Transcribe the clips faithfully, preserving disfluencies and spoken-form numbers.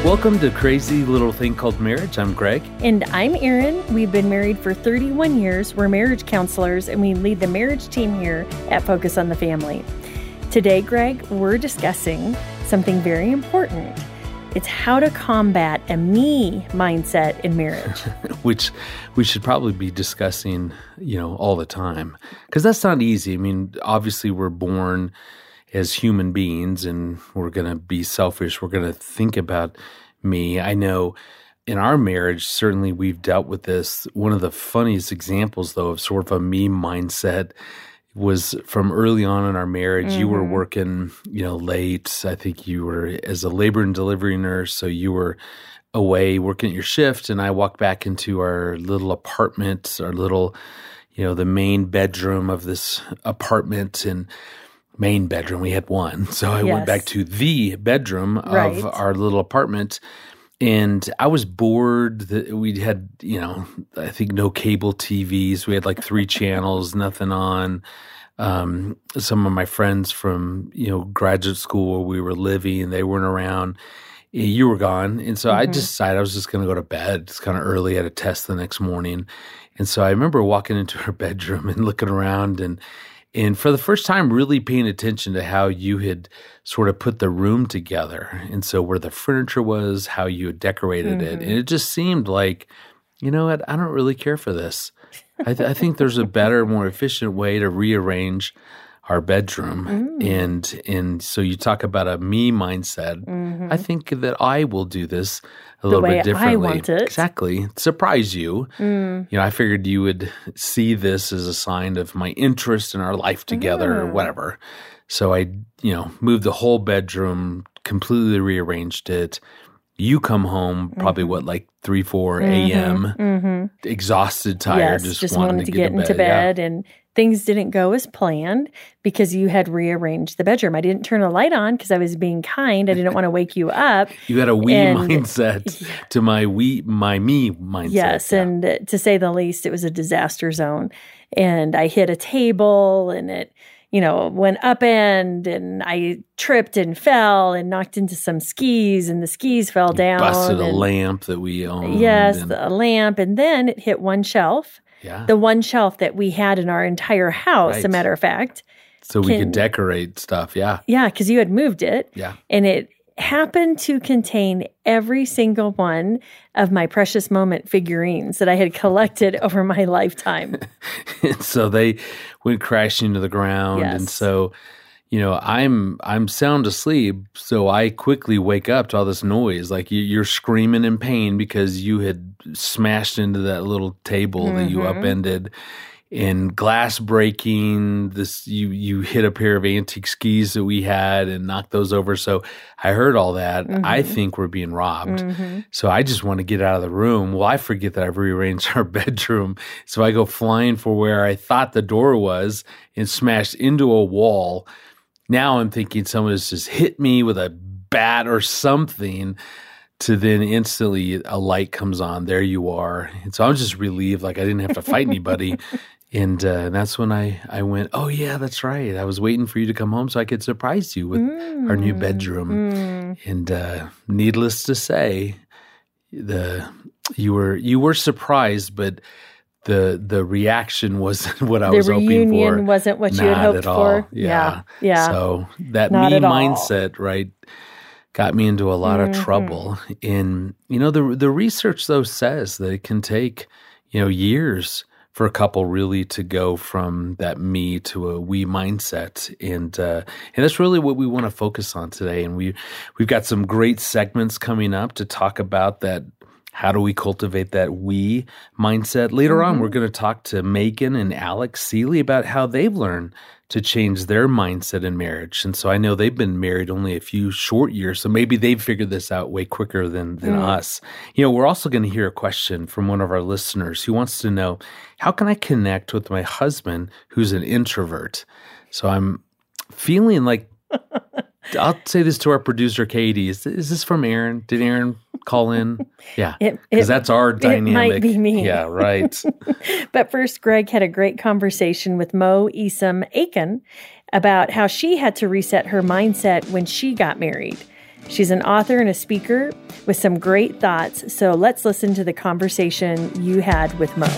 Welcome to Crazy Little Thing Called Marriage. I'm Greg. And I'm Erin. We've been married for thirty-one years. We're marriage counselors, and we lead the marriage team here at Focus on the Family. Today, Greg, we're discussing something very important. It's how to combat a me mindset in marriage. Which we should probably be discussing, you know, all the time. Because that's not easy. I mean, obviously we're born as human beings and we're going to be selfish. We're going to think about me. I know in our marriage, certainly we've dealt with this. One of the funniest examples, though, of sort of a me mindset was from early on in our marriage. Mm-hmm. You were working, you know, late. I think you were as a labor and delivery nurse. So you were away working at your shift. And I walked back into our little apartment, our little, you know, the main bedroom of this apartment. And main bedroom, we had one. So I yes. went back to the bedroom right. of our little apartment. And I was bored. We had, you know, I think no cable T Vs. We had like three channels, nothing on. Um, some of my friends from, you know, graduate school where we were living, they weren't around. You were gone. And so mm-hmm. I decided I was just going to go to bed. It's kind of early. I had a test the next morning. And so I remember walking into her bedroom and looking around and And for the first time, really paying attention to how you had sort of put the room together. And so where the furniture was, how you had decorated mm-hmm. it. And it just seemed like, you know what, I don't really care for this. I, th- I think there's a better, more efficient way to rearrange our bedroom. Mm. And and so you talk about a me mindset. Mm-hmm. I think that I will do this a little bit differently. I want it. Exactly. Surprise you. Mm. You know, I figured you would see this as a sign of my interest in our life together mm. or whatever. So I, you know, moved the whole bedroom, completely rearranged it. You come home probably, mm-hmm. what, like three, four a.m., mm-hmm. exhausted, tired, yes, just, just wanted, wanted to get, get into bed. bed. Yeah. And things didn't go as planned because you had rearranged the bedroom. I didn't turn a light on because I was being kind. I didn't want to wake you up. You had a we and, mindset yeah. to my we, my me mindset. Yes, yeah. and uh, to say the least, it was a disaster zone. And I hit a table and it, you know, went upend and I tripped and fell and knocked into some skis and the skis fell you down. Busted and, a lamp that we owned. Yes, and, a lamp. And then it hit one shelf. Yeah. The one shelf that we had in our entire house, right. a matter of fact. So we can, could decorate stuff, yeah. Yeah, because you had moved it. Yeah. And it happened to contain every single one of my Precious Moment figurines that I had collected over my lifetime. And so they went crashing to the ground. Yes. And so, you know, I'm I'm sound asleep, so I quickly wake up to all this noise. Like you, you're screaming in pain because you had smashed into that little table mm-hmm. that you upended. And glass breaking, this you you hit a pair of antique skis that we had and knocked those over. So I heard all that. Mm-hmm. I think we're being robbed. Mm-hmm. So I just want to get out of the room. Well, I forget that I've rearranged our bedroom. So I go flying for where I thought the door was and smashed into a wall. Now I'm thinking someone has just hit me with a bat or something. To then instantly a light comes on. There you are. And so I'm just relieved, like I didn't have to fight anybody. And uh, that's when I, I went, oh, yeah, that's right. I was waiting for you to come home so I could surprise you with mm. our new bedroom. Mm. And uh, needless to say, the you were you were surprised, but the the reaction wasn't what I the was hoping for. The reunion wasn't what you had hoped for. Yeah. yeah, yeah. So that Not me at all. mindset, right, got me into a lot mm-hmm. of trouble. And, you know, the the research, though, says that it can take, you know, years for a couple really to go from that me to a we mindset. And uh, and that's really what we want to focus on today. And we, we've got some great segments coming up to talk about that. How do we cultivate that we mindset? Later mm-hmm. on, we're going to talk to Megan and Alex Seeley about how they've learned to change their mindset in marriage. And so I know they've been married only a few short years, so maybe they've figured this out way quicker than, than mm. us. You know, we're also going to hear a question from one of our listeners who wants to know, how can I connect with my husband who's an introvert? So I'm feeling like, I'll say this to our producer, Katie. Is, is this from Erin? Did Erin call in? Yeah, because that's our dynamic. It might be me. Yeah, right. But first, Greg had a great conversation with Mo Isom Aiken about how she had to reset her mindset when she got married. She's an author and a speaker with some great thoughts. So let's listen to the conversation you had with Mo.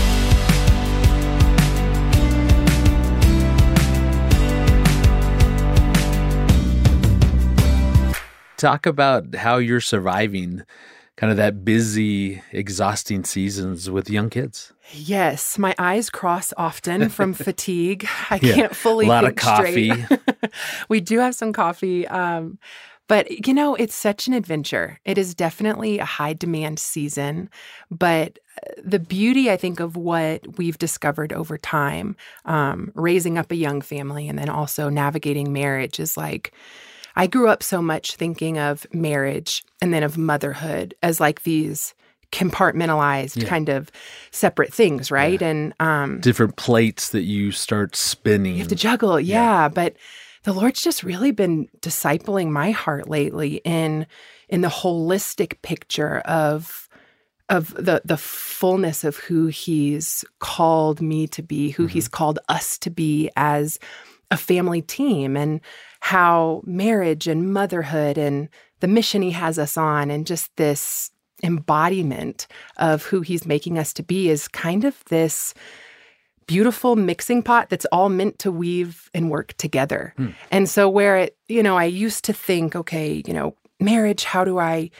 Talk about how you're surviving kind of that busy, exhausting seasons with young kids. Yes, my eyes cross often from fatigue. I Yeah, can't fully a lot think of coffee. straight. We do have some coffee. Um, but, you know, it's such an adventure. It is definitely a high demand season. But the beauty, I think, of what we've discovered over time, um, raising up a young family and then also navigating marriage is like, I grew up so much thinking of marriage and then of motherhood as like these compartmentalized Yeah. kind of separate things, right? Yeah. And um, Different plates that you start spinning. you have to juggle, yeah. But the Lord's just really been discipling my heart lately in in the holistic picture of of the the fullness of who He's called me to be, who mm-hmm. He's called us to be as a family team, and how marriage and motherhood and the mission He has us on and just this embodiment of who He's making us to be is kind of this beautiful mixing pot that's all meant to weave and work together. Hmm. And so where it, you know, I used to think, okay, you know, marriage, how do I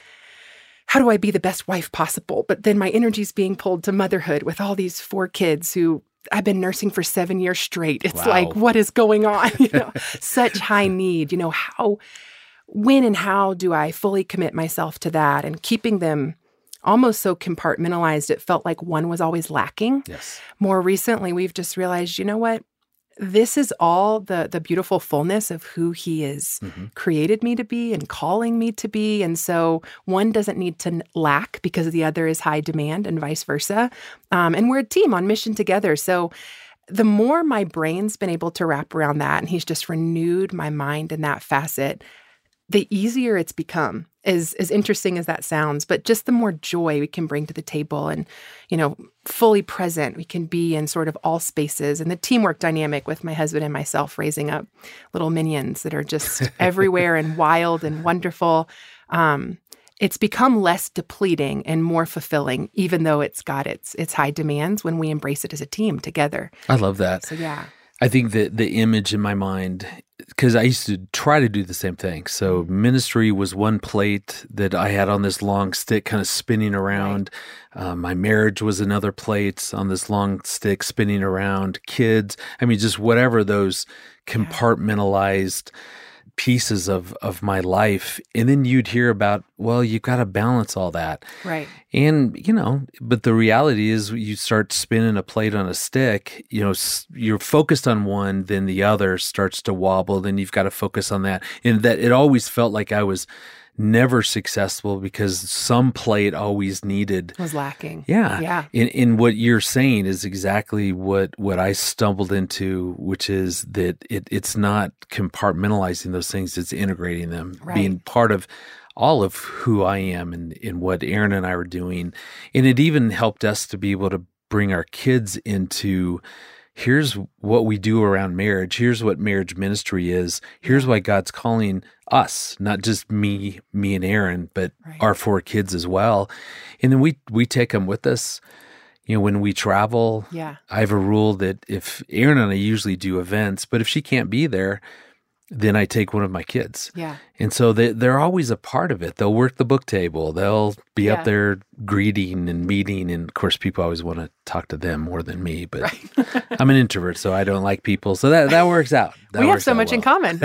how do I be the best wife possible? But then my energy's being pulled to motherhood with all these four kids who I've been nursing for seven years straight. It's Wow. like, what is going on? You know, such high need. You know, how, when and how do I fully commit myself to that? And keeping them almost so compartmentalized, it felt like one was always lacking. Yes. More recently, we've just realized, you know what? This is all the the beautiful fullness of who He is Mm-hmm. created me to be and calling me to be. And so one doesn't need to lack because the other is high demand and vice versa. Um, and we're a team on mission together. So the more my brain's been able to wrap around that, and He's just renewed my mind in that facet, the easier it's become, as, as interesting as that sounds, but just the more joy we can bring to the table and, you know, fully present we can be in sort of all spaces. And the teamwork dynamic with my husband and myself raising up little minions that are just everywhere and wild and wonderful. Um, it's become less depleting and more fulfilling, even though it's got its its high demands when we embrace it as a team together. I love that. So, yeah. I think that the image in my mind, because I used to try to do the same thing. So ministry was one plate that I had on this long stick kind of spinning around. Right. Um, my marriage was another plate on this long stick spinning around. Kids, I mean, just whatever those compartmentalized pieces of, of my life. And then you'd hear about, well, you've got to balance all that. Right. And, you know, but the reality is you start spinning a plate on a stick, you know, you're focused on one, then the other starts to wobble, then you've got to focus on that. And that it always felt like I was never successful because some plate always needed. Was lacking. Yeah. Yeah. In, in what you're saying is exactly what, what I stumbled into, which is that it, it's not compartmentalizing those things, it's integrating them, Right. being part of all of who I am and, and what Aaron and I were doing. And it even helped us to be able to bring our kids into, here's what we do around marriage. Here's what marriage ministry is. Here's why God's calling us, not just me, me and Aaron, but Right. our four kids as well. And then we, we take them with us. You know, when we travel, Yeah. I have a rule that if Aaron and I usually do events, but if she can't be there, then I take one of my kids. Yeah. And so they, they're always a part of it. They'll work the book table. They'll be Yeah. up there greeting and meeting. And of course, people always want to talk to them more than me, but Right. I'm an introvert, so I don't like people. So that, that works out. That we have works so out much in well. common.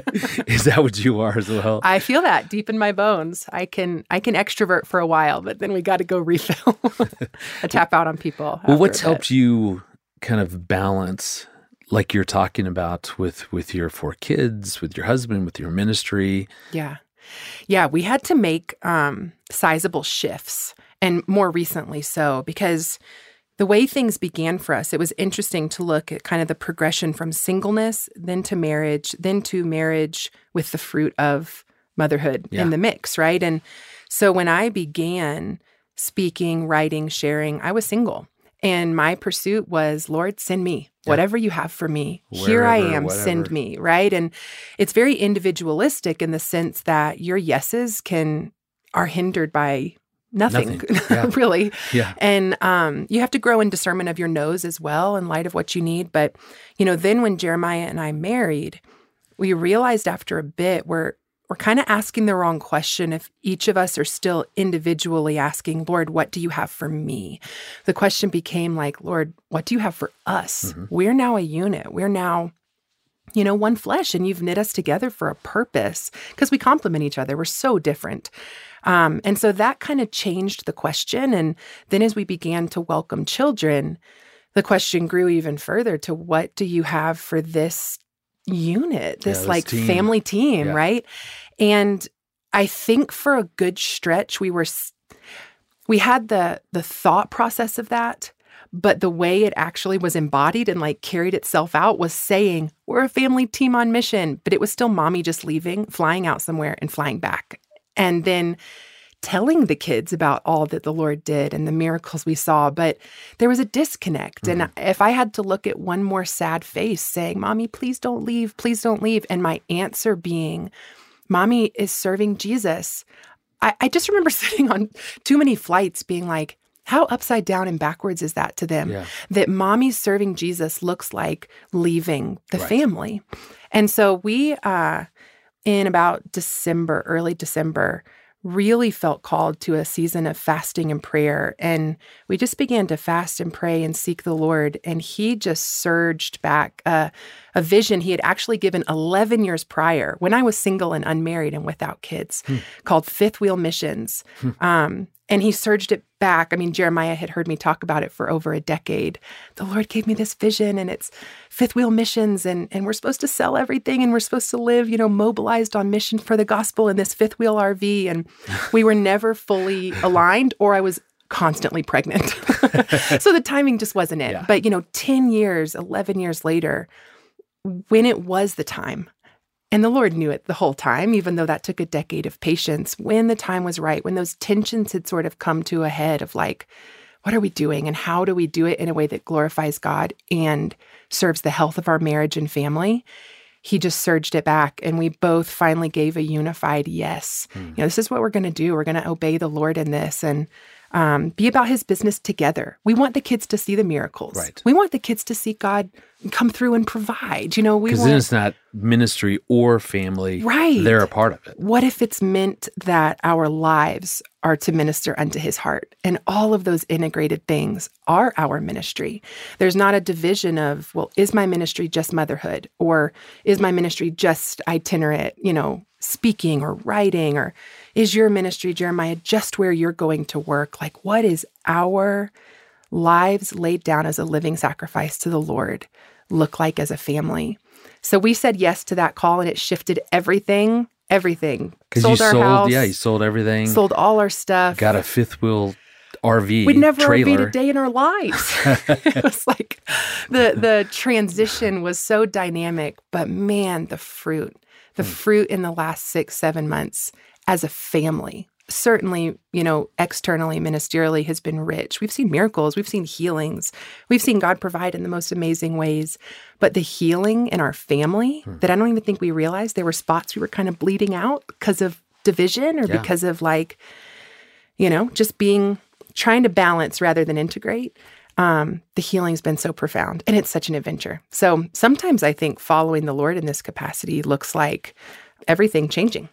Is that what you are as well? I feel that deep in my bones. I can I can extrovert for a while, but then we got to go refill. I tap out on people. Well, what's after a bit. helped you kind of balance, like you're talking about with, with your four kids, with your husband, with your ministry? Yeah. Yeah, we had to make um, sizable shifts, and more recently so, because the way things began for us, it was interesting to look at kind of the progression from singleness, then to marriage, then to marriage with the fruit of motherhood Yeah. in the mix, right? And so when I began speaking, writing, sharing, I was single. And my pursuit was, Lord, send me. Yeah. Whatever you have for me. Wherever, Here I am, whatever. Send me, right? And it's very individualistic in the sense that your yeses can are hindered by nothing, Nothing. Yeah. really. Yeah. And um, you have to grow in discernment of your no's as well in light of what you need. But, you know, then when Jeremiah and I married, we realized after a bit we're we're kind of asking the wrong question if each of us are still individually asking, Lord, what do you have for me? The question became like, Lord, what do you have for us? Mm-hmm. We're now a unit. We're now, you know, one flesh, and you've knit us together for a purpose because we complement each other. We're so different. Um, and so that kind of changed the question. And then as we began to welcome children, the question grew even further to what do you have for this unit, this, yeah, this like team. family team, yeah. right? And I think for a good stretch, we were, we had the the thought process of that, but the way it actually was embodied and like carried itself out was saying, we're a family team on mission, but it was still mommy just leaving, flying out somewhere and flying back. And then telling the kids about all that the Lord did and the miracles we saw, but there was a disconnect. Mm-hmm. And if I had to look at one more sad face saying, Mommy, please don't leave, please don't leave, and my answer being, Mommy is serving Jesus, I, I just remember sitting on too many flights being like, how upside down and backwards is that to them? Yeah. That Mommy's serving Jesus looks like leaving the right. family. And so we, uh, in about December, early December, really felt called to a season of fasting and prayer. And we just began to fast and pray and seek the Lord. And he just surged back uh, a vision he had actually given eleven years prior when I was single and unmarried and without kids, hmm. called Fifth Wheel Missions. Hmm. Um, and he surged it back. I mean, Jeremiah had heard me talk about it for over a decade. The Lord gave me this vision, and it's Fifth Wheel Missions, and, and we're supposed to sell everything, and we're supposed to live, you know, mobilized on mission for the gospel in this fifth wheel R V. And we were never fully aligned, or I was constantly pregnant. So the timing just wasn't it. Yeah. But, you know, ten years, eleven years later, when it was the time, and the Lord knew it the whole time, even though that took a decade of patience, when the time was right, when those tensions had sort of come to a head of like, what are we doing and how do we do it in a way that glorifies God and serves the health of our marriage and family? He just surged it back, and we both finally gave a unified yes. Mm. You know, this is what we're going to do. We're going to obey the Lord in this and um, be about his business together. We want the kids to see the miracles. Right. We want the kids to see God come through and provide. You know, we because want, then it's not ministry or family. Right. They're a part of it. What if it's meant that our lives are to minister unto his heart? And all of those integrated things are our ministry. There's not a division of, well, is my ministry just motherhood? Or is my ministry just itinerant, you know, speaking or writing? Or is your ministry, Jeremiah, just where you're going to work? Like, what is our lives laid down as a living sacrifice to the Lord look like as a family? So we said yes to that call, and it shifted everything, everything. Because you our sold, house, yeah, you sold everything. Sold all our stuff. Got a fifth wheel R V We'd never trailer. R V'd a day in our lives. It was like the the transition was so dynamic, but man, the fruit, the hmm. fruit in the last six, seven months as a family, certainly, you know, externally, ministerially has been rich. We've seen miracles. We've seen healings. We've seen God provide in the most amazing ways. But the healing in our family hmm. that I don't even think we realized, there were spots we were kind of bleeding out because of division or yeah. because of like, you know, just being, trying to balance rather than integrate. Um, the healing's been so profound, and it's such an adventure. So sometimes I think following the Lord in this capacity looks like everything changing.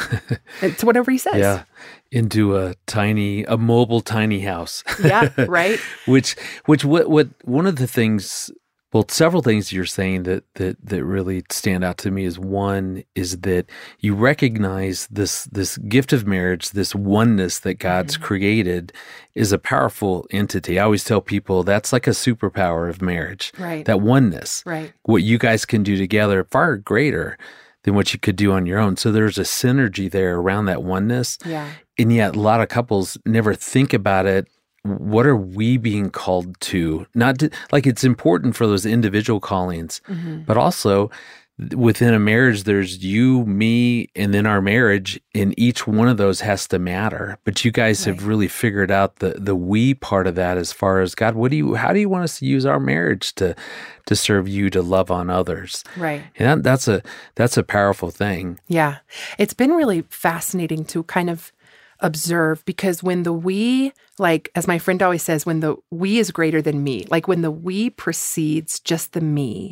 It's whatever he says. Yeah. Into a tiny, a mobile tiny house. Yeah, right. which, which, what, what, one of the things, well, several things you're saying that, that, that really stand out to me is one is that you recognize this, this gift of marriage, this oneness that God's mm-hmm. created is a powerful entity. I always tell people that's like a superpower of marriage. Right. That oneness. Right. What you guys can do together far greater than what you could do on your own. So there's a synergy there around that oneness. Yeah. And yet a lot of couples never think about it. What are we being called to? Not to, like it's important for those individual callings, mm-hmm. but also within a marriage, there's you, me, and then our marriage, and each one of those has to matter. But you guys right. have really figured out the the we part of that as far as, God, what do you, how do you want us to use our marriage to to serve you, to love on others? Right. And that, that's a that's a powerful thing. Yeah. It's been really fascinating to kind of observe, because when the we, like, as my friend always says, when the we is greater than me, like when the we precedes just the me,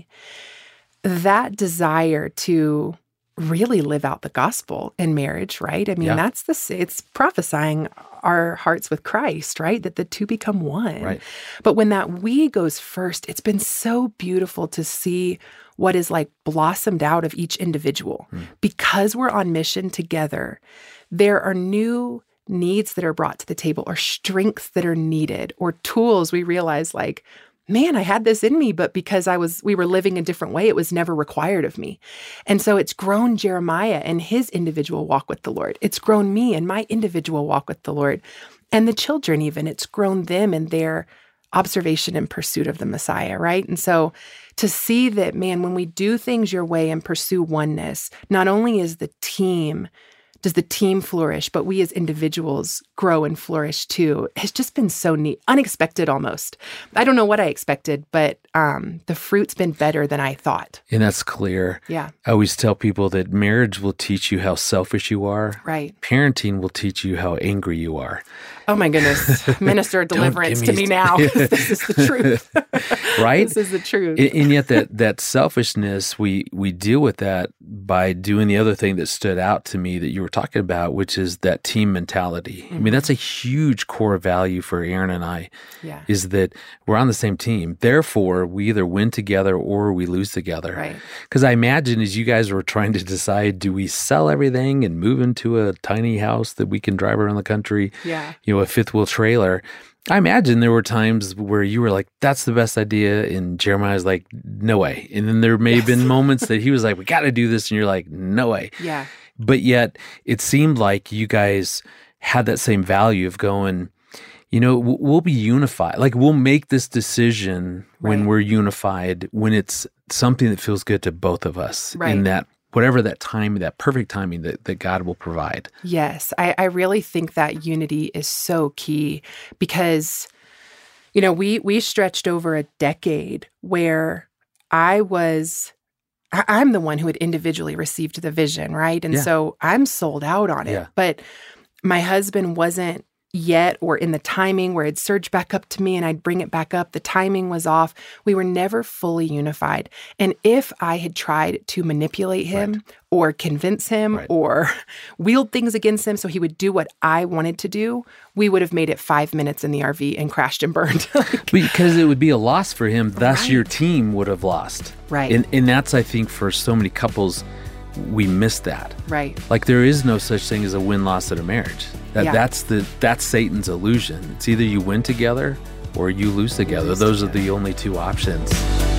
that desire to really live out the gospel in marriage, right? I mean, yeah. that's the, it's prophesying our hearts with Christ, right? That the two become one. Right. But when that we goes first, it's been so beautiful to see what is like blossomed out of each individual. Mm. Because we're on mission together, there are new needs that are brought to the table, or strengths that are needed, or tools we realize like, man, I had this in me, but because I was, we were living a different way, it was never required of me. And so it's grown Jeremiah and his individual walk with the Lord. It's grown me and my individual walk with the Lord. And the children even, it's grown them in their observation and pursuit of the Messiah, right? And so to see that, man, when we do things your way and pursue oneness, not only is the team does the team flourish, but we as individuals grow and flourish too. It's just been so neat, unexpected almost. I don't know what I expected, but um, the fruit's been better than I thought. And that's clear. Yeah. I always tell people that marriage will teach you how selfish you are. Right. Parenting will teach you how angry you are. Oh my goodness. Minister deliverance to me now. This is the truth. Right? This is the truth. And, and yet that that selfishness, we we deal with that by doing the other thing that stood out to me that you were talking about, which is that team mentality. Mm-hmm. I mean, that's a huge core value for Aaron and I, yeah. is that we're on the same team. Therefore, we either win together or we lose together. Right. Because I imagine as you guys were trying to decide, do we sell everything and move into a tiny house that we can drive around the country? Yeah. You know, a fifth wheel trailer. I imagine there were times where you were like, that's the best idea. And Jeremiah's like, no way. And then there may yes. have been moments that he was like, we got to do this. And you're like, no way. Yeah. But yet it seemed like you guys had that same value of going, you know, we'll be unified. Like we'll make this decision right. when we're unified, when it's something that feels good to both of us. Right. And that whatever that time, that perfect timing that, that God will provide. Yes. I, I really think that unity is so key because, you know, we we stretched over a decade where I was, I, I'm the one who had individually received the vision, right? And yeah. so I'm sold out on it. Yeah. But my husband wasn't yet, or in the timing where it'd surge back up to me and I'd bring it back up. The timing was off. We were never fully unified. And if I had tried to manipulate him right. or convince him right. or wield things against him so he would do what I wanted to do, we would have made it five minutes in the R V and crashed and burned. like, because it would be a loss for him. Thus, right. your team would have lost. Right. And, and that's, I think, for so many couples, we miss that. Right. Like there is no such thing as a win-loss in a marriage. That yeah. that's the that's Satan's illusion. It's either you win together or you lose together. You lose Those together. Are the only two options.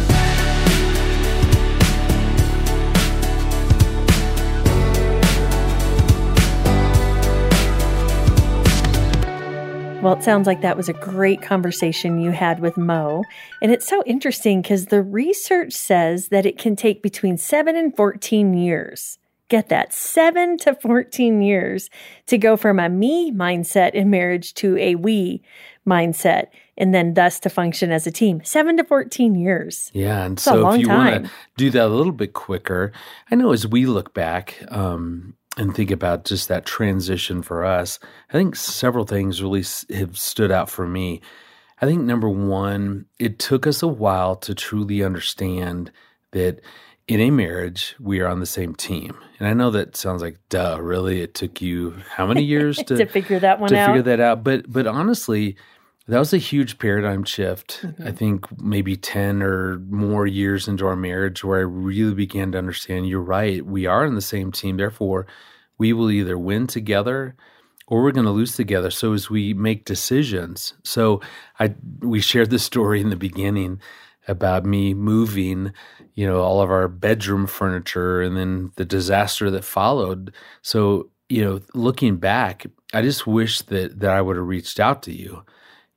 Well, it sounds like that was a great conversation you had with Mo. And it's so interesting because the research says that it can take between seven and fourteen years. Get that, seven to fourteen years to go from a me mindset in marriage to a we mindset, and then thus to function as a team. Seven to fourteen years. Yeah, and That's so if you want to do that a little bit quicker, I know as we look back, um, and think about just that transition for us, I think several things really have stood out for me. I think number one, it took us a while to truly understand that in a marriage, we are on the same team. And I know that sounds like, duh, really? It took you how many years to, to figure that one to out? figure that out? But, but honestly, that was a huge paradigm shift. Mm-hmm. I think maybe ten or more years into our marriage where I really began to understand, you're right, we are in the same team. Therefore, we will either win together or we're going to lose together. So as we make decisions, so I we shared this story in the beginning about me moving, you know, all of our bedroom furniture and then the disaster that followed. So, you know, looking back, I just wish that that I would have reached out to you.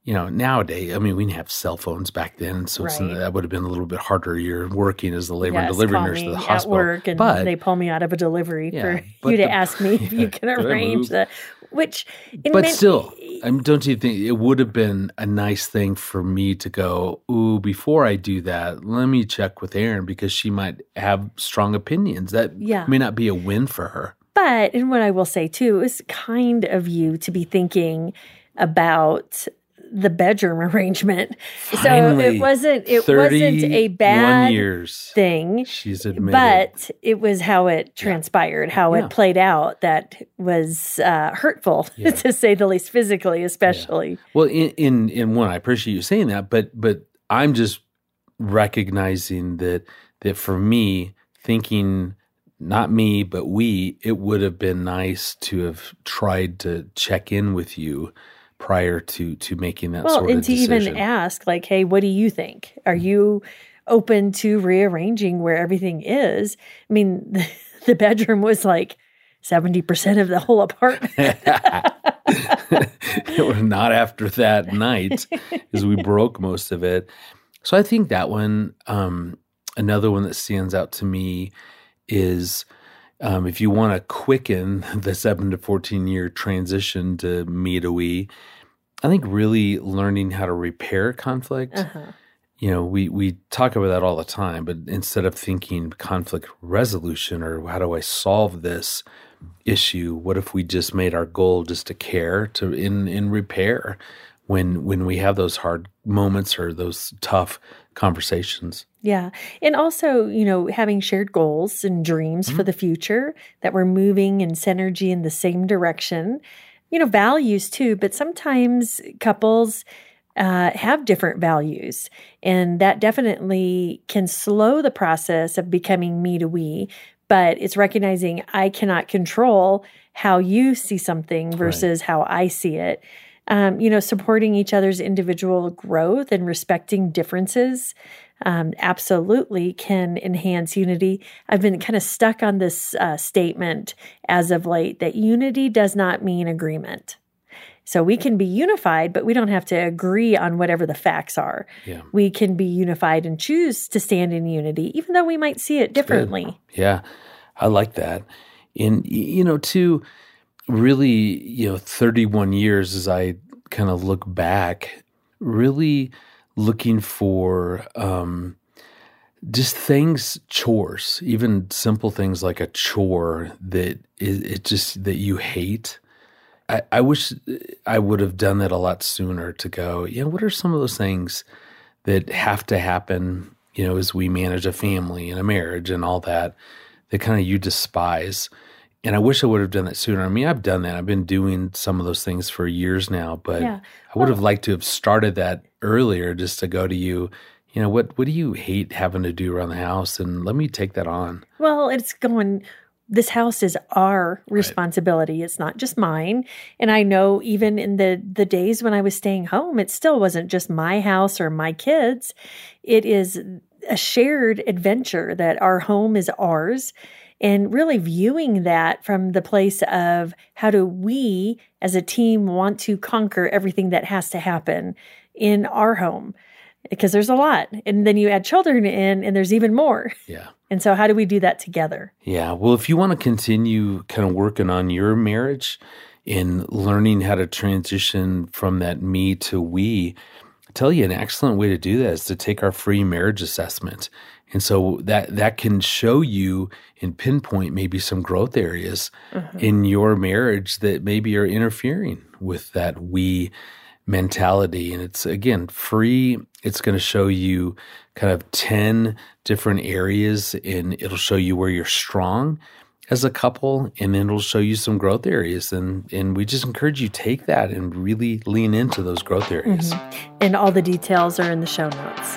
you know, nowadays, I mean, we didn't have cell phones back then, so it's, Right. that would have been a little bit harder. You're working as the labor and Yes, delivery call nurse me to the at hospital. work, and but they pull me out of a delivery Yeah, for but you to the- ask me if you can do I arrange move? the, which, in but many- still, I mean, don't you think it would have been a nice thing for me to go, ooh, before I do that, let me check with Erin because she might have strong opinions. That Yeah. may not be a win for her. But, and what I will say too, it was kind of you to be thinking about the bedroom arrangement. so Finally, it wasn't, it wasn't a thirty-one bad years. thing, She's admitted. but it was how it transpired, how Yeah. it played out that was uh, hurtful, Yeah. to say the least, physically, especially. Well, in, in in one, I appreciate you saying that, but but I'm just recognizing that that for me, thinking not me, but we, it would have been nice to have tried to check in with you prior to to making that Well, sort and of to decision. even ask, like, hey, what do you think? Are you open to rearranging where everything is? I mean, the, the bedroom was like seventy percent of the whole apartment. It was not after that night, because we broke most of it. So I think that one, um, another one that stands out to me is um, if you want to quicken the seven to fourteen year transition to me to we, I think really learning how to repair conflict. Uh-huh. You know, we, we talk about that all the time, but instead of thinking conflict resolution or how do I solve this issue, what if we just made our goal just to care, to in, in repair when when we have those hard moments or those tough conversations. Yeah. And also, you know, having shared goals and dreams Mm-hmm. for the future, that we're moving in synergy in the same direction, you know, values too. But sometimes couples uh, have different values, and that definitely can slow the process of becoming me to we. But it's recognizing I cannot control how you see something versus how I see it. Um, you know, supporting each other's individual growth and respecting differences um, absolutely can enhance unity. I've been kind of stuck on this uh, statement as of late that unity does not mean agreement. So we can be unified, but we don't have to agree on whatever the facts are. Yeah. We can be unified and choose to stand in unity, even though we might see it differently. Yeah, I like that. And, you know, too, really, you know, thirty-one years as I kind of look back, really looking for um, just things, chores, even simple things like a chore that is it just that you hate. I, I wish I would have done that a lot sooner to go, you know, what are some of those things that have to happen, you know, as we manage a family and a marriage and all that, that kind of you despise. And I wish I would have done that sooner. I mean, I've done that. I've been doing some of those things for years now, but Yeah. I would have liked to have started that earlier just to go to you, you know, what, what do you hate having to do around the house? And let me take that on. Well, it's going, this house is our responsibility. It's not just mine. And I know even in the, the days when I was staying home, it still wasn't just my house or my kids. It is a shared adventure that our home is ours. And really viewing that from the place of how do we as a team want to conquer everything that has to happen in our home? Because there's a lot. And then you add children in and there's even more. Yeah. And so how do we do that together? Yeah. Well, if you want to continue kind of working on your marriage and learning how to transition from that me to we, I tell you an excellent way to do that is to take our free marriage assessment. And so that that can show you and pinpoint maybe some growth areas mm-hmm. in your marriage that maybe are interfering with that we mentality. And it's, again, free. It's going to show you kind of ten different areas, and it'll show you where you're strong as a couple, and then it'll show you some growth areas. And, and we just encourage you to take that and really lean into those growth areas. Mm-hmm. And all the details are in the show notes.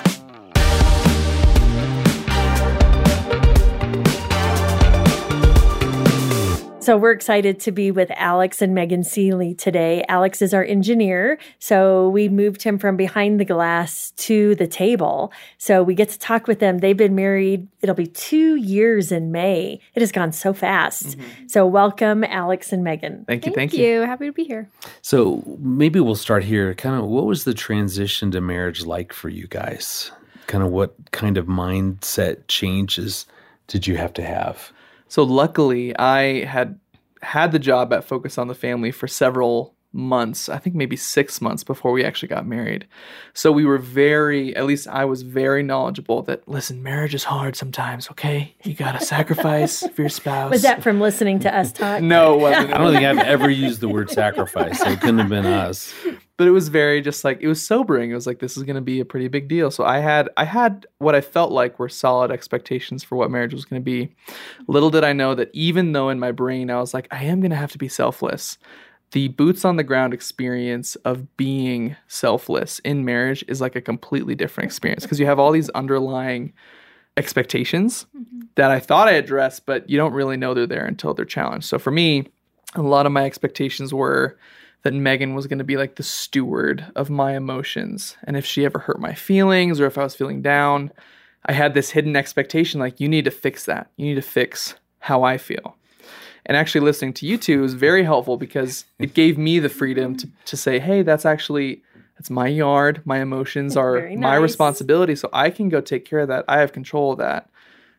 So we're excited to be with Alex and Megan Seeley today. Alex is our engineer, so we moved him from behind the glass to the table. So we get to talk with them. They've been married, it'll be two years in May. It has gone so fast. Mm-hmm. So welcome, Alex and Megan. Thank you. Thank, thank you. you. Happy to be here. So maybe we'll start here. Kind of what was the transition to marriage like for you guys? Kind of what kind of mindset changes did you have to have? So luckily, I had had the job at Focus on the Family for several months, I think maybe six months before we actually got married. So we were very, at least I was very knowledgeable that, listen, marriage is hard sometimes, okay? You got to sacrifice for your spouse. Was that from listening to us talk? No, it wasn't. I don't think I've ever used the word sacrifice, so it couldn't have been us. But it was very just like, it was sobering. It was like, this is going to be a pretty big deal. So I had, I had what I felt like were solid expectations for what marriage was going to be. Little did I know that even though in my brain I was like, I am going to have to be selfless, the boots on the ground experience of being selfless in marriage is like a completely different experience because you have all these underlying expectations mm-hmm. that I thought I addressed, but you don't really know they're there until they're challenged. So for me, a lot of my expectations were that Megan was going to be like the steward of my emotions. And if she ever hurt my feelings or if I was feeling down, I had this hidden expectation like, you need to fix that. You need to fix how I feel. And actually listening to you two was very helpful because it gave me the freedom to, to say, hey, that's actually, that's my yard. My emotions are Very my nice. responsibility. So I can go take care of that. I have control of that.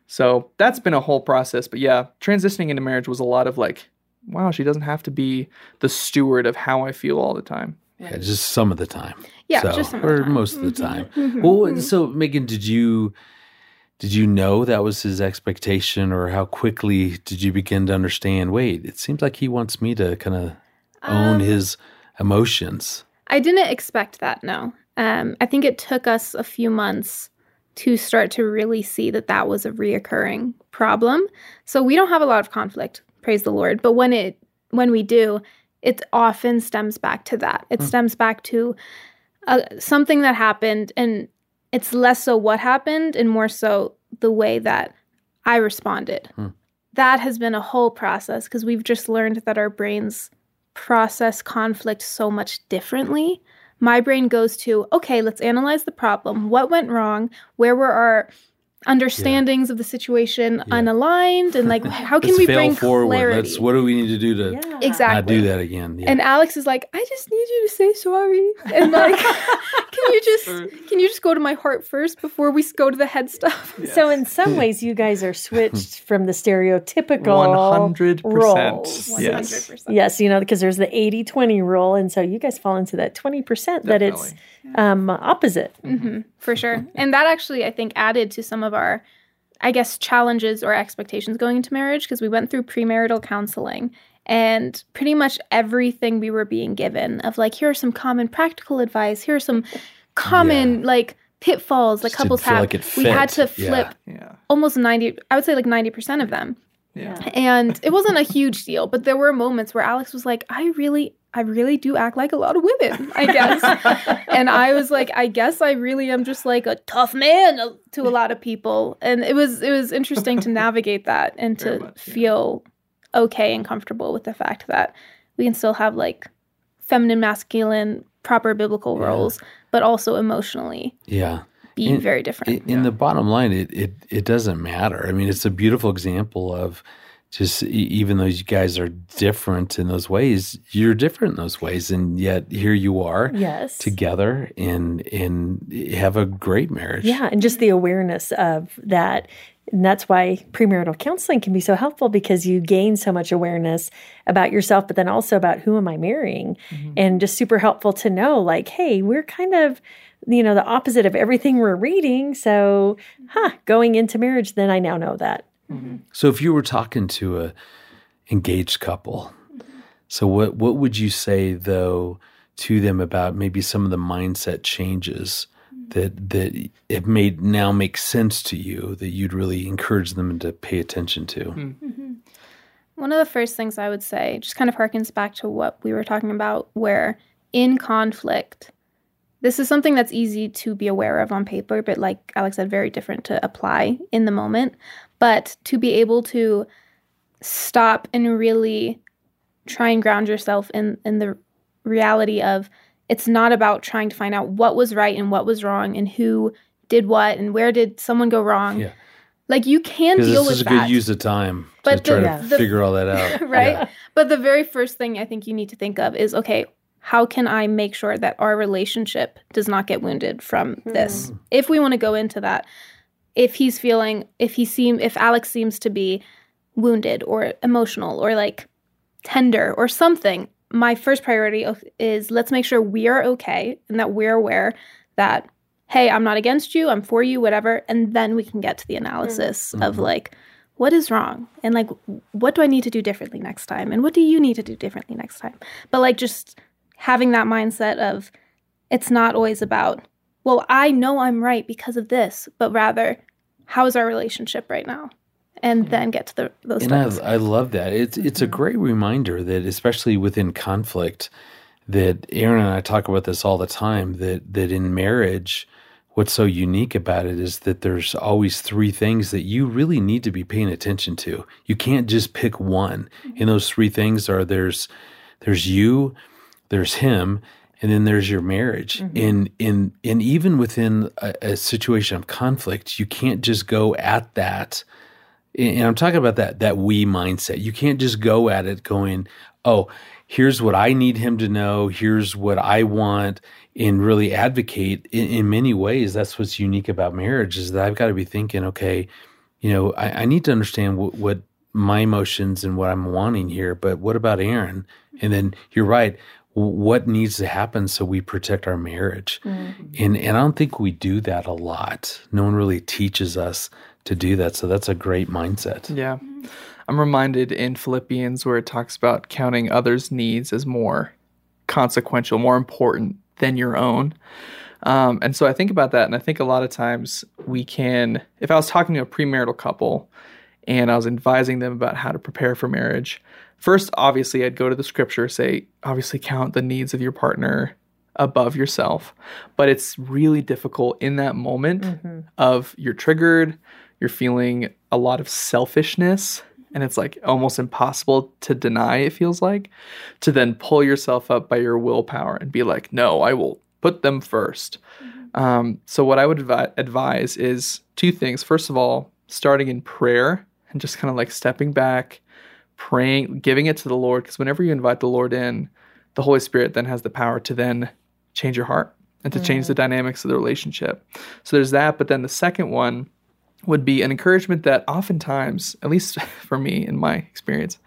So that's been a whole process. But yeah, transitioning into marriage was a lot of like, wow, she doesn't have to be the steward of how I feel all the time. Yeah, just some of the time. Yeah, so, just some of the or time. most of the Mm-hmm. time. Mm-hmm. Well, so Megan, did you did you know that was his expectation, or how quickly did you begin to understand? Wait, it seems like he wants me to kind of own Um, his emotions. I didn't expect that, no. Um, I think it took us a few months to start to really see that that was a reoccurring problem. So we don't have a lot of conflict, praise the Lord. But when it when we do, it often stems back to that. It mm. stems back to uh, something that happened, and it's less so what happened and more so the way that I responded. Mm. That has been a whole process because we've just learned that our brains process conflict so much differently. My brain goes to, okay, let's analyze the problem. What went wrong? Where were our understandings yeah. of the situation yeah. unaligned? And like, how can Let's we fail bring forward. clarity? Let's, what do we need to do to Yeah. Exactly. not do that again? Yeah. And Alex is like, I just need you to say sorry. And like, can you just can you just go to my heart first before we go to the head stuff? Yes. So in some ways, you guys are switched from the stereotypical one hundred percent. roles. Yes. one hundred percent. Yes, you know, because there's the eighty twenty rule. And so you guys fall into that twenty percent that it's um, opposite. Mm-hmm, for sure. And that actually, I think, added to some of our, I guess, challenges or expectations going into marriage because we went through premarital counseling. And pretty much everything we were being given of like, here are some common practical advice. Here are some common Yeah. like pitfalls that Just couples didn't feel have. like it We fit. had to Yeah. flip Yeah. almost ninety, I would say like ninety percent of them. Yeah. And it wasn't a huge deal, but there were moments where Alex was like, I really, I really do act like a lot of women, I guess. And I was like, I guess I really am just like a tough man to a lot of people. And it was, it was interesting to navigate that and Very to much, yeah. feel okay and comfortable with the fact that we can still have like feminine, masculine, proper biblical Yeah. roles, but also emotionally Yeah. be And very different. In, in the bottom line, it, it it doesn't matter. I mean, it's a beautiful example of just e- even though you guys are different in those ways, you're different in those ways, and yet here you are Yes. together and and have a great marriage. Yeah, and just the awareness of that. And that's why premarital counseling can be so helpful because you gain so much awareness about yourself, but then also about who am I marrying? Mm-hmm. And just super helpful to know like, hey, we're kind of, you know, the opposite of everything we're reading. So, huh, going into marriage, then I now know that. Mm-hmm. So if you were talking to a engaged couple, so what what would you say though to them about maybe some of the mindset changes that that it made now make sense to you that you'd really encourage them to pay attention to? Mm-hmm. One of the first things I would say just kind of harkens back to what we were talking about, where in conflict, this is something that's easy to be aware of on paper, but like Alex said, very different to apply in the moment. But to be able to stop and really try and ground yourself in, in the reality of it's not about trying to find out what was right and what was wrong and who did what and where did someone go wrong. Yeah. Like you can deal this with is a that. good use of time But to try the- to the- figure all that out. right? Yeah. But the very first thing I think you need to think of is, okay, how can I make sure that our relationship does not get wounded from this? If we want to go into that, if he's feeling, if he seem, if Alex seems to be wounded or emotional or like tender or something, my first priority is let's make sure we are okay and that we're aware that, hey, I'm not against you, I'm for you, whatever. And then we can get to the analysis mm-hmm. of like, what is wrong? And like, what do I need to do differently next time? And what do you need to do differently next time? But like just having that mindset of it's not always about, well, I know I'm right because of this, but rather, how is our relationship right now? And yeah. then get to the, those and steps. I, I love that. It's it's a great reminder that, especially within conflict, that Aaron and I talk about this all the time, that that in marriage, what's so unique about it is that there's always three things that you really need to be paying attention to. You can't just pick one. Mm-hmm. And those three things are there's there's you, there's him, and then there's your marriage. Mm-hmm. And, and, and even within a, a situation of conflict, you can't just go at that. And I'm talking about that that we mindset. You can't just go at it going, oh, here's what I need him to know. Here's what I want, and really advocate. In, in many ways, that's what's unique about marriage is that I've got to be thinking, okay, you know, I, I need to understand what, what my emotions and what I'm wanting here, but what about Aaron? And then you're right. What needs to happen so we protect our marriage? Mm-hmm. And and I don't think we do that a lot. No one really teaches us to do that. So that's a great mindset. Yeah. I'm reminded in Philippians where it talks about counting others' needs as more consequential, more important than your own. Um, and so I think about that, and I think a lot of times we can, if I was talking to a premarital couple and I was advising them about how to prepare for marriage, first, obviously, I'd go to the scripture, say, obviously count the needs of your partner above yourself. But it's really difficult in that moment mm-hmm. of you're triggered, you're feeling a lot of selfishness, and it's like almost impossible to deny, it feels like, to then pull yourself up by your willpower and be like, no, I will put them first. Mm-hmm. Um, so what I would advi- advise is two things. First of all, starting in prayer and just kind of like stepping back, praying, giving it to the Lord, because whenever you invite the Lord in, the Holy Spirit then has the power to then change your heart and to mm-hmm. change the dynamics of the relationship. So there's that. But then the second one would be an encouragement that oftentimes, at least for me in my experience,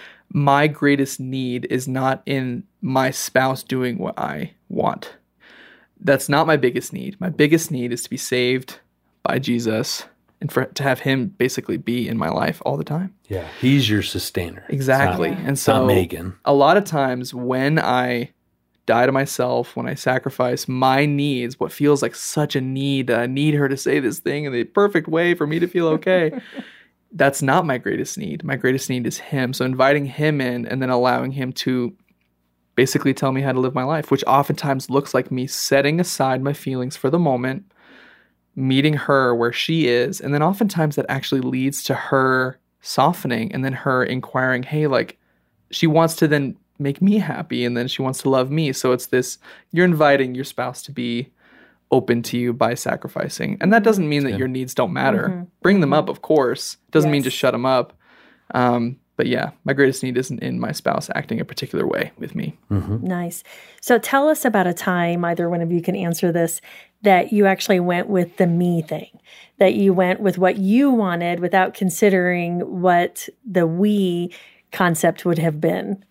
my greatest need is not in my spouse doing what I want. That's not my biggest need. My biggest need is to be saved by Jesus and for to have him basically be in my life all the time. Yeah, he's your sustainer. Exactly. Not, and so not Megan. A lot of times when I die to myself, when I sacrifice my needs, what feels like such a need that I need her to say this thing in the perfect way for me to feel okay, that's not my greatest need. My greatest need is him. So inviting him in and then allowing him to basically tell me how to live my life, which oftentimes looks like me setting aside my feelings for the moment, meeting her where she is, and then oftentimes that actually leads to her softening and then her inquiring, hey, like, she wants to then make me happy and then she wants to love me. So it's this, you're inviting your spouse to be open to you by sacrificing. And that doesn't mean that your needs don't matter. Mm-hmm. Bring them up, of course. Doesn't yes. mean just shut them up. Um, but yeah, my greatest need isn't in my spouse acting a particular way with me. Mm-hmm. Nice. So tell us about a time, either one of you can answer this, that you actually went with the me thing, that you went with what you wanted without considering what the we concept would have been.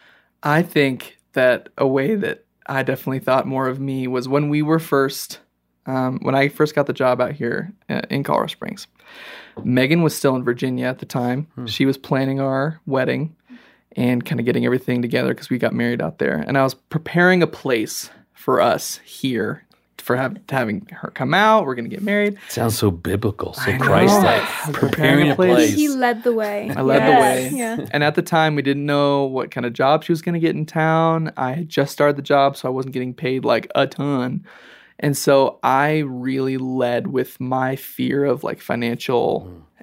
I think that a way that I definitely thought more of me was when we were first, um, when I first got the job out here uh, in Colorado Springs. Megan was still in Virginia at the time. Hmm. She was planning our wedding and kind of getting everything together because we got married out there. And I was preparing a place for us here for have, having her come out. We're going to get married. Sounds so biblical, so Christ-like. Preparing, preparing a place. He led the way. I led yes. the way. Yeah. And at the time, we didn't know what kind of job she was going to get in town. I had just started the job, so I wasn't getting paid like a ton. And so I really led with my fear of like financial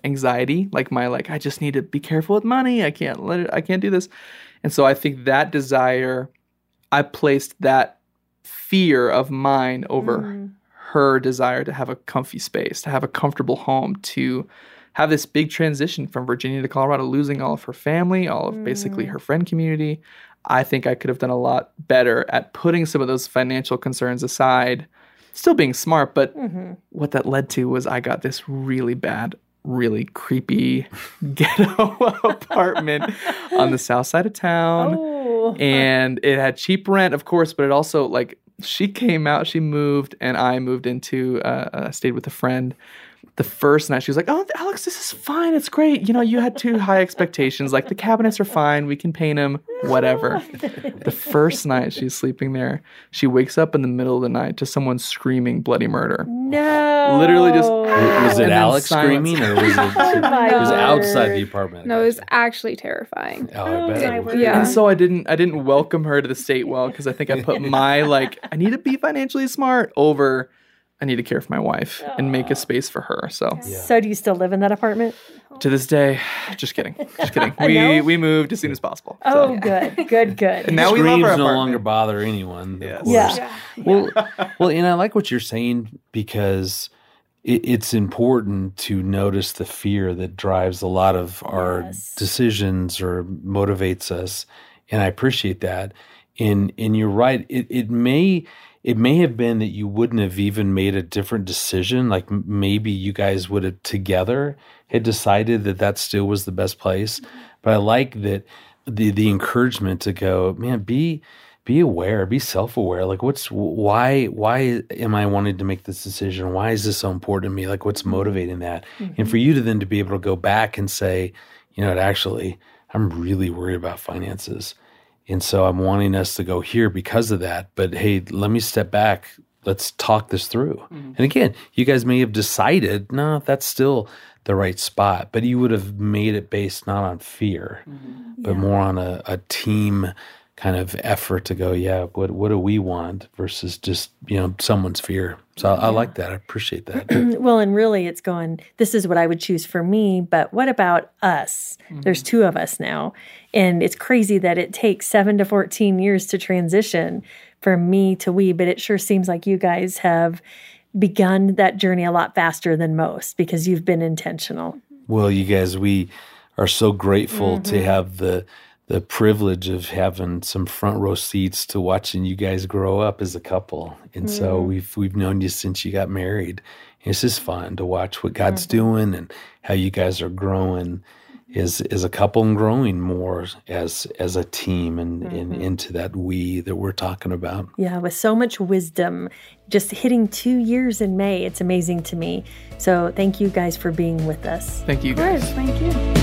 anxiety, like my like I just need to be careful with money. I can't let it. I can't do this. And so I think that desire, I placed that fear of mine over mm. her desire to have a comfy space, to have a comfortable home, to have this big transition from Virginia to Colorado, losing all of her family, all of mm. basically her friend community. I think I could have done a lot better at putting some of those financial concerns aside, still being smart. But mm-hmm. what that led to was I got this really bad, really creepy ghetto apartment on the south side of town. Oh. And it had cheap rent, of course, but it also, like, she came out, she moved, and I moved into, uh, uh, stayed with a friend. The first night, she was like, oh, Alex, this is fine. It's great. You know, you had too high expectations. Like, the cabinets are fine. We can paint them, whatever. The first night she's sleeping there, she wakes up in the middle of the night to someone screaming bloody murder. No. Literally just... Was it Alex screaming, or was it, oh it was outside the apartment? No, it was actually terrifying. Oh, I bet it was. Yeah. And so I didn't I didn't welcome her to the state well, because I think I put my, like, I need to be financially smart over... I need to care for my wife and make a space for her. So, yeah. So do you still live in that apartment? To this day, just kidding, just kidding. We no? we moved as soon as possible. Oh, so. good, good, good. And now Screams we love our no apartment. longer bother anyone. Yes. Yeah. yeah. Well, well, and I like what you're saying, because it, it's important to notice the fear that drives a lot of our yes. decisions or motivates us, and I appreciate that. And and you're right. It it may. It may have been that you wouldn't have even made a different decision. Like m- maybe you guys would have together had decided that that still was the best place. But I like that the the encouragement to go, man, be be aware, be self-aware. Like, what's why why am I wanting to make this decision? Why is this so important to me? Like, what's motivating that? Mm-hmm. And for you to then to be able to go back and say, you know, actually, I'm really worried about finances. And so I'm wanting us to go here because of that. But hey, let me step back. Let's talk this through. Mm-hmm. And again, you guys may have decided, no, that's still the right spot. But you would have made it based not on fear, mm-hmm. but yeah. more on a, a team kind of effort to go, yeah, what what do we want versus just, you know, someone's fear. So I, yeah. I like that. I appreciate that. Well, and really it's going, this is what I would choose for me, but what about us? Mm-hmm. There's two of us now. And it's crazy that it takes seven to fourteen years to transition from me to we, but it sure seems like you guys have begun that journey a lot faster than most because you've been intentional. Well, you guys, we are so grateful mm-hmm. to have the the privilege of having some front row seats to watching you guys grow up as a couple. And mm-hmm. so we've we've known you since you got married. And it's just fun to watch what God's mm-hmm. doing and how you guys are growing as as a couple and growing more as as a team and, mm-hmm. and into that we that we're talking about. Yeah, with so much wisdom, just hitting two years in May. It's amazing to me. So thank you guys for being with us. Thank you guys. Of course, thank you.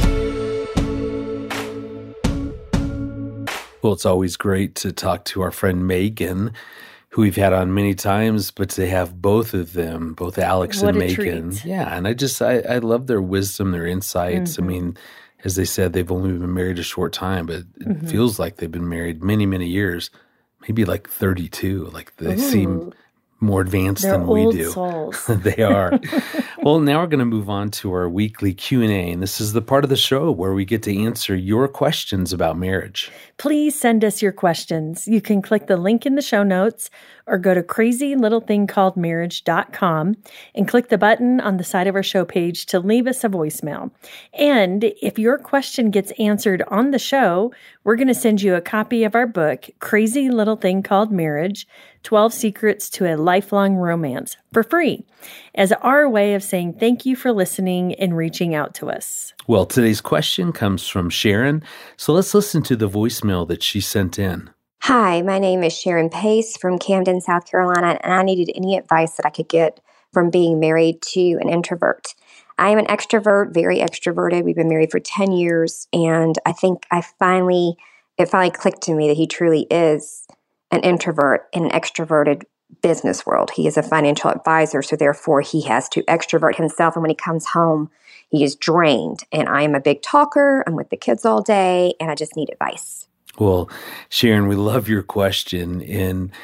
Well, it's always great to talk to our friend Megan, who we've had on many times, but to have both of them, both Alex what and a Megan. Treat. Yeah, and I just, I, I love their wisdom, their insights. Mm-hmm. I mean, as they said, they've only been married a short time, but it mm-hmm. feels like they've been married many, many years, maybe like thirty-two. Like they Ooh. seem more advanced They're than we old do. Souls. They are. Well, now we're going to move on to our weekly Q and A, and this is the part of the show where we get to answer your questions about marriage. Please send us your questions. You can click the link in the show notes or go to crazy little thing called marriage dot com and click the button on the side of our show page to leave us a voicemail. And if your question gets answered on the show, we're going to send you a copy of our book, Crazy Little Thing Called Marriage, twelve Secrets to a Lifelong Romance, for free, as our way of saying thank you for listening and reaching out to us. Well, today's question comes from Sharon, so let's listen to the voicemail that she sent in. Hi, my name is Sharon Pace from Camden, South Carolina, and I needed any advice that I could get from being married to an introvert. I am an extrovert, very extroverted. We've been married for ten years, and I think I finally, it finally clicked to me that he truly is an introvert in an extroverted business world. He is a financial advisor, so therefore he has to extrovert himself, and when he comes home, he is drained. And I am a big talker. I'm with the kids all day, and I just need advice. Well, Sharon, we love your question. And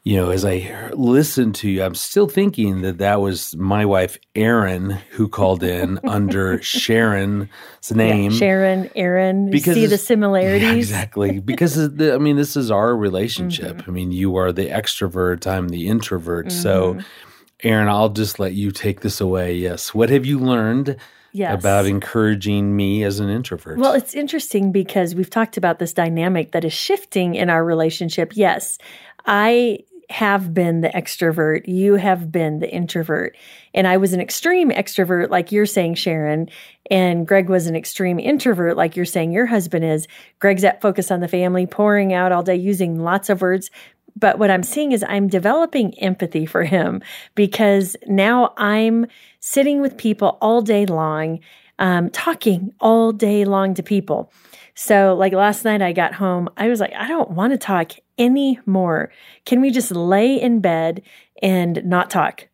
you know, as I listened to you, I'm still thinking that that was my wife, Erin, who called in under Sharon's name. Yeah, Sharon, Erin, you see the similarities? Yeah, exactly. Because, of the, I mean, this is our relationship. Mm-hmm. I mean, you are the extrovert, I'm the introvert. Mm-hmm. So, Erin, I'll just let you take this away. Yes. What have you learned yes. about encouraging me as an introvert? Well, it's interesting because we've talked about this dynamic that is shifting in our relationship. Yes, I have been the extrovert. You have been the introvert. And I was an extreme extrovert, like you're saying, Sharon. And Greg was an extreme introvert, like you're saying your husband is. Greg's at Focus on the Family, pouring out all day, using lots of words. But what I'm seeing is I'm developing empathy for him because now I'm sitting with people all day long, um, talking all day long to people. So like last night I got home, I was like, I don't want to talk anymore. Can we just lay in bed and not talk?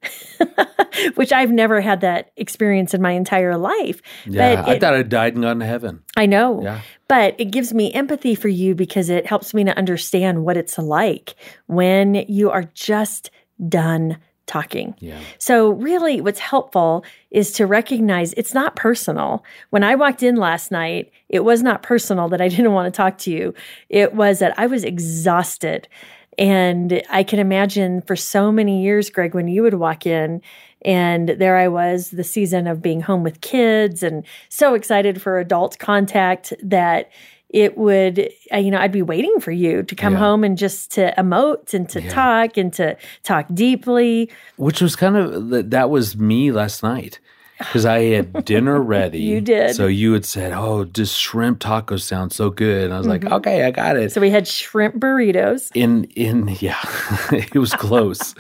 Which I've never had that experience in my entire life. Yeah, but I it, thought I died and gone to heaven. I know. Yeah. But it gives me empathy for you because it helps me to understand what it's like when you are just done talking. Yeah. So really what's helpful is to recognize it's not personal. When I walked in last night, it was not personal that I didn't want to talk to you. It was that I was exhausted. And I can imagine for so many years, Greg, when you would walk in and there I was, the season of being home with kids and so excited for adult contact that it would, you know, I'd be waiting for you to come yeah. home and just to emote and to yeah. talk and to talk deeply. Which was kind of, that was me last night. Because I had dinner ready. You did. So you had said, oh, just shrimp tacos sound so good. And I was mm-hmm. like, okay, I got it. So we had shrimp burritos. In, in yeah, it was close.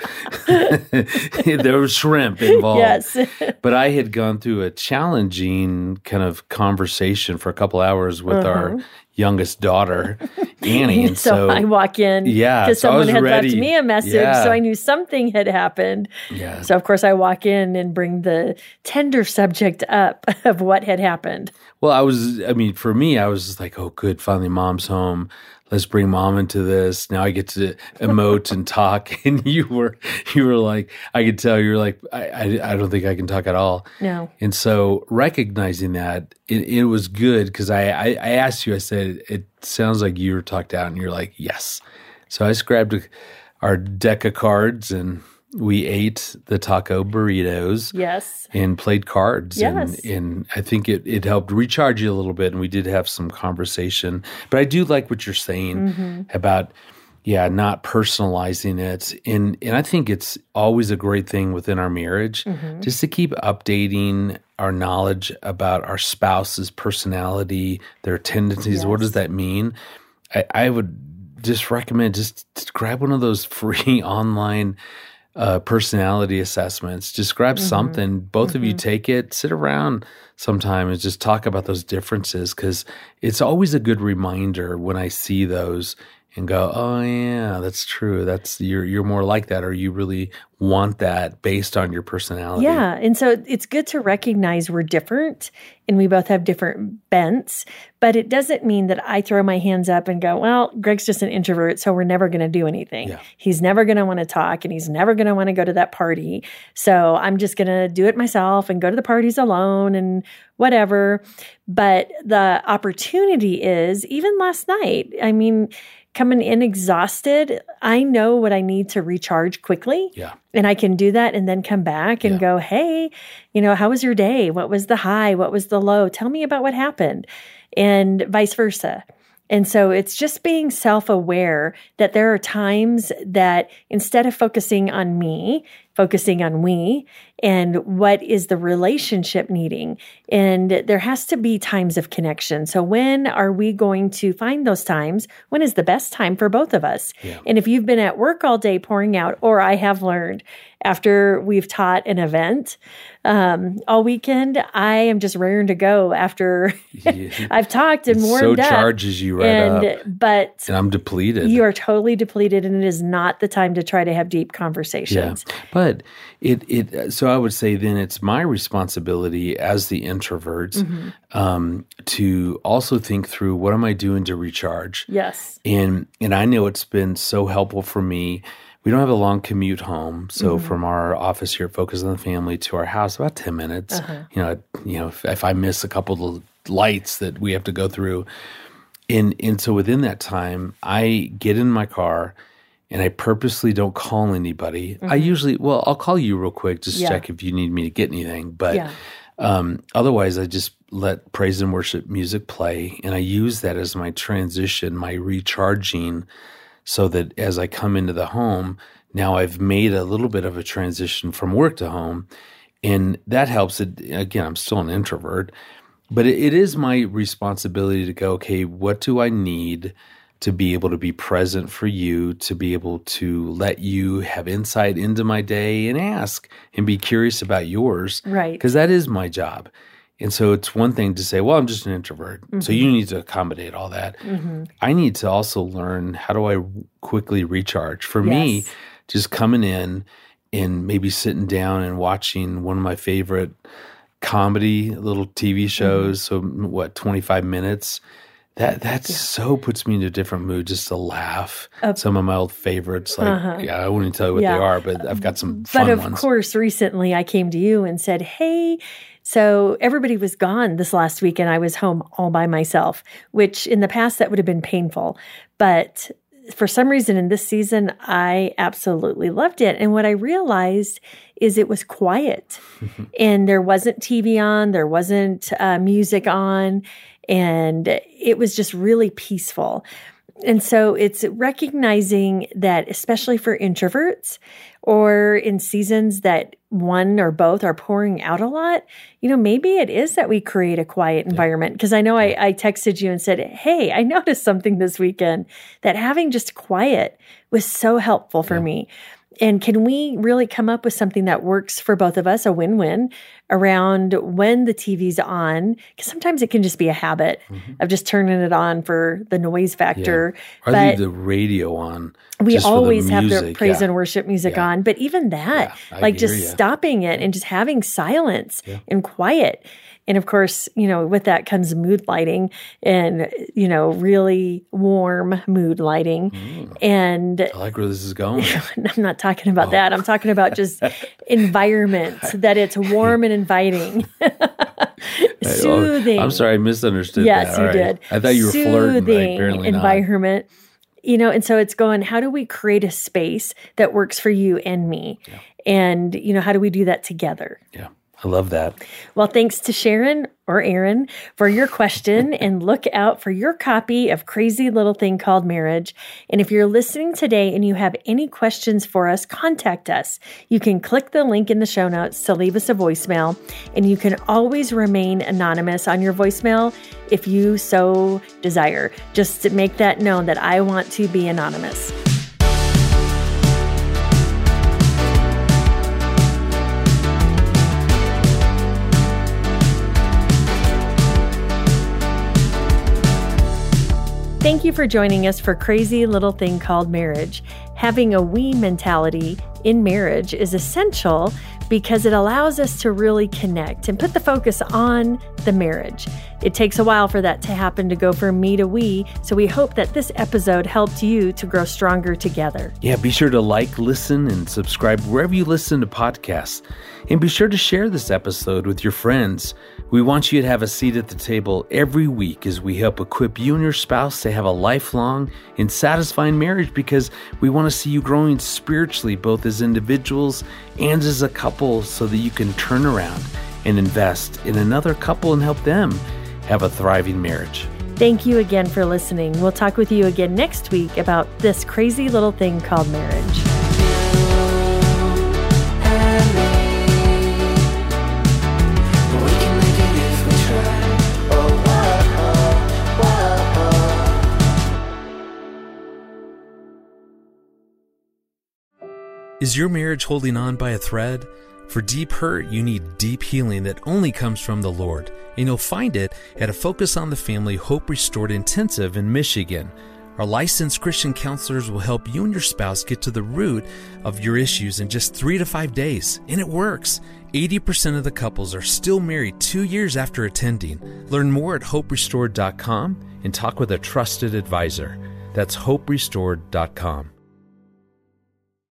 There was shrimp involved. Yes. But I had gone through a challenging kind of conversation for a couple hours with uh-huh. our youngest daughter, Annie. And so, so I walk in yeah, because so someone had ready. left me a message, yeah. so I knew something had happened. Yeah. So of course I walk in and bring the tender subject up of what had happened. Well, I was, I mean, for me, I was just like, oh, good, finally mom's home. Let's bring mom into this. Now I get to emote and talk. And you were, you were like, I could tell you were like, I, I, I don't think I can talk at all. No. And so recognizing that, it, it was good because I, I, I asked you, I said, it sounds like you were talked out, and you're like, yes. So I just grabbed our deck of cards and we ate the taco burritos. Yes. And played cards. Yes. And, and I think it, it helped recharge you a little bit. And we did have some conversation. But I do like what you're saying mm-hmm. about, yeah, not personalizing it. And, and I think it's always a great thing within our marriage mm-hmm. just to keep updating our knowledge about our spouse's personality, their tendencies. Yes. What does that mean? I, I would just recommend just, just grab one of those free online Uh, personality assessments. Just grab mm-hmm. something. Both mm-hmm. of you take it, sit around sometime and just talk about those differences because it's always a good reminder when I see those and go, oh yeah, that's true. That's you're you're more like that, or you really want that based on your personality. Yeah, and so it's good to recognize we're different and we both have different bents, but it doesn't mean that I throw my hands up and go, well, Greg's just an introvert, so we're never going to do anything. Yeah. He's never going to want to talk and he's never going to want to go to that party. So I'm just going to do it myself and go to the parties alone and whatever. But the opportunity is, even last night, I mean, coming in exhausted, I know what I need to recharge quickly. Yeah. And I can do that and then come back and yeah. go, hey, you know, how was your day? What was the high? What was the low? Tell me about what happened, and vice versa. And so it's just being self-aware that there are times that instead of focusing on me, focusing on we and what is the relationship needing. And there has to be times of connection. So when are we going to find those times? When is the best time for both of us? Yeah. And if you've been at work all day pouring out, or I have learned after we've taught an event um, all weekend, I am just raring to go after yeah. I've talked and it warmed so up. So charges you right and, up. But and I'm depleted. You are totally depleted, and it is not the time to try to have deep conversations. Yeah. But it it so I would say then it's my responsibility as the introvert mm-hmm. um, to also think through, what am I doing to recharge? Yes. And and I know it's been so helpful for me we don't have a long commute home. So mm-hmm. from our office here at Focus on the Family to our house, about ten minutes. Uh-huh. You know, you know, if, if I miss a couple of lights that we have to go through, and and so within that time, I get in my car and I purposely don't call anybody. Mm-hmm. I usually, well, I'll call you real quick, just yeah. check if you need me to get anything. But yeah. um, otherwise, I just let praise and worship music play, and I use that as my transition, my recharging. So that as I come into the home, now I've made a little bit of a transition from work to home. And that helps. It, again, I'm still an introvert, but it, it is my responsibility to go, okay, what do I need to be able to be present for you, to be able to let you have insight into my day and ask and be curious about yours. Right. Because that is my job. And so it's one thing to say, well, I'm just an introvert. Mm-hmm. So you need to accommodate all that. Mm-hmm. I need to also learn, how do I quickly recharge? For yes. me, just coming in and maybe sitting down and watching one of my favorite comedy little T V shows. Mm-hmm. So what, twenty-five minutes? That that yeah. so puts me in a different mood just to laugh. Uh, some of my old favorites, like, uh-huh. yeah, I wouldn't tell you what yeah. they are, but I've got some fun ones. But of ones. course, recently I came to you and said, hey, so everybody was gone this last week and I was home all by myself, which in the past that would have been painful. But for some reason in this season, I absolutely loved it. And what I realized is it was quiet and there wasn't T V on, there wasn't uh, music on, and it was just really peaceful. And so it's recognizing that, especially for introverts or in seasons that one or both are pouring out a lot, you know, maybe it is that we create a quiet environment. Because I know I, I texted you and said, hey, I noticed something this weekend that having just quiet was so helpful for yeah. me. And can we really come up with something that works for both of us, a win-win, around when the T V's on? Because sometimes it can just be a habit mm-hmm. of just turning it on for the noise factor. Yeah. Or but leave the radio on. We just always the have the praise yeah. and worship music yeah. on. But even that, yeah, like just you. stopping it and just having silence yeah. and quiet. And of course, you know, with that comes mood lighting and, you know, really warm mood lighting. Mm. And I like where this is going. I'm not talking about oh. that. I'm talking about just environment, that it's warm and inviting. Soothing. I'm sorry, I misunderstood yes, that. you right. did. I thought you were Soothing flirting, but apparently environment. Not. You know, and so it's going, how do we create a space that works for you and me? Yeah. And, you know, how do we do that together? Yeah. I love that. Well, thanks to Sharon or Aaron for your question, and look out for your copy of Crazy Little Thing Called Marriage. And if you're listening today and you have any questions for us, contact us. You can click the link in the show notes to leave us a voicemail, and you can always remain anonymous on your voicemail if you so desire. Just to make that known that I want to be anonymous. Thank you for joining us for Crazy Little Thing Called Marriage. Having a we mentality in marriage is essential because it allows us to really connect and put the focus on the marriage. It takes a while for that to happen, to go from me to we, so we hope that this episode helped you to grow stronger together. Yeah, be sure to like, listen, and subscribe wherever you listen to podcasts. And be sure to share this episode with your friends. We want you to have a seat at the table every week as we help equip you and your spouse to have a lifelong and satisfying marriage, because we want to see you growing spiritually, both as individuals and as a couple, so that you can turn around and invest in another couple and help them have a thriving marriage. Thank you again for listening. We'll talk with you again next week about this crazy little thing called marriage. Is your marriage holding on by a thread? For deep hurt, you need deep healing that only comes from the Lord. And you'll find it at a Focus on the Family Hope Restored Intensive in Michigan. Our licensed Christian counselors will help you and your spouse get to the root of your issues in just three to five days. And it works. eighty percent of the couples are still married two years after attending. Learn more at hope restored dot com and talk with a trusted advisor. That's hope restored dot com.